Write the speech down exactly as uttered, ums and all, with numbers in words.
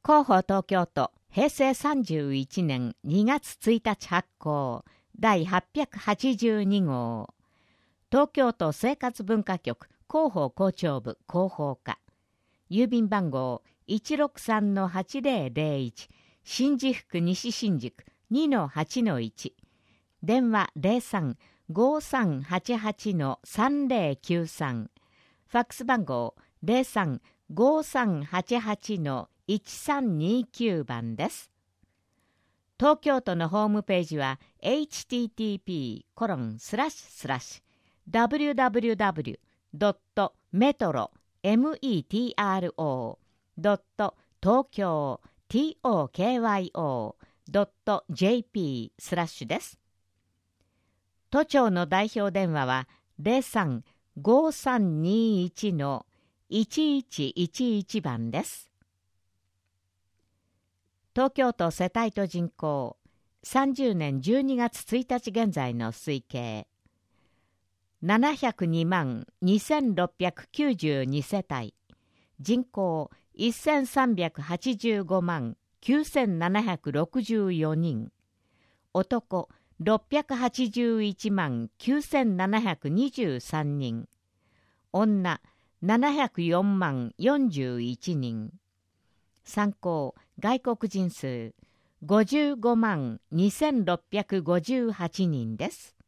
広報東京都へいせいさんじゅういちねんにがつついたち発行だいはっぴゃくはちじゅうにごう、東京都生活文化局広報校長部広報課、郵便番号 いちろくさんのはちぜろぜろいち 新宿区西新宿 にのはちのいち、電話 ゼロさん ごさんはちはちのさんぜろきゅうさん、ファックス番号 ゼロさん ごさんはちはちのいちさんにきゅう 番です。東京都のホームページは エイチティーティーピーコロンスラッシュスラッシュダブリューダブリューダブリュードットメトロメトドット東京トドットジェーピースラッシュです。都庁の代表電話はゼロさん ごさんにいちのいちいちいちいち 番です。東京都世帯と人口さんじゅうねんじゅうにがつついたち現在の推計ななひゃくにまんにせんろっぴゃくきゅうじゅうにせたい、人口せんさんびゃくはちじゅうごまんきゅうせんななひゃくろくじゅうよにん、男ろっぴゃくはちじゅういちまんきゅうせんななひゃくにじゅうさんにん、女ななひゃくよんまんよんじゅういちにん、参考外国人数ごじゅうごまんにせんろっぴゃくごじゅうはちにんです。